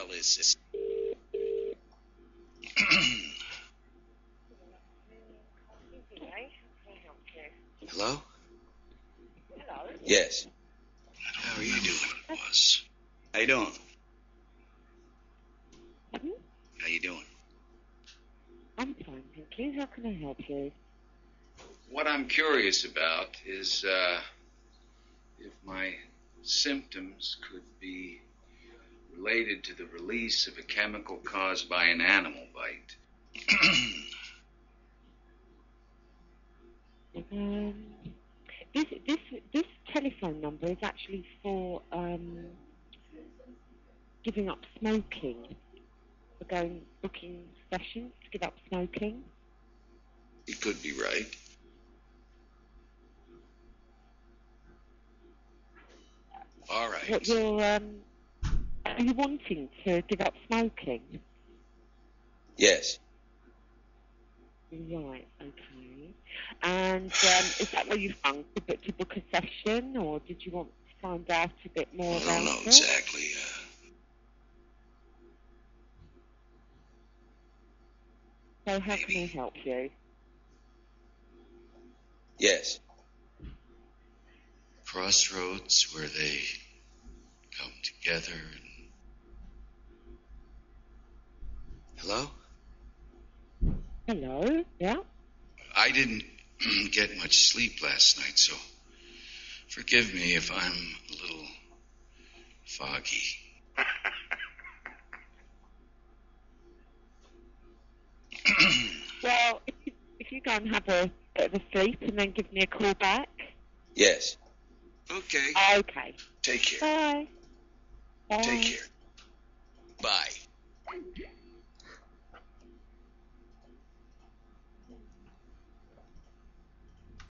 hell is this? Hello? Hello? Yes. How are you doing, boss? How you doing? Hmm? How you doing? I'm fine, thank you. How can I help you? What I'm curious about is if my symptoms could be related to the release of a chemical caused by an animal bite. This telephone number is actually for giving up smoking. For booking sessions to give up smoking. You could be right. All right. What are you wanting to give up smoking? Yes. Right, okay. And is that what you found to book a session, or did you want to find out a bit more about it? I don't know exactly. So how can I help you? Yes. Crossroads where they come together and... Hello? Hello, yeah? I didn't get much sleep last night, so forgive me if I'm a little foggy. Well, if you go and have a bit of a sleep and then give me a call back. Yes. Okay. Okay. Take care. Bye. Bye. Take care. Bye.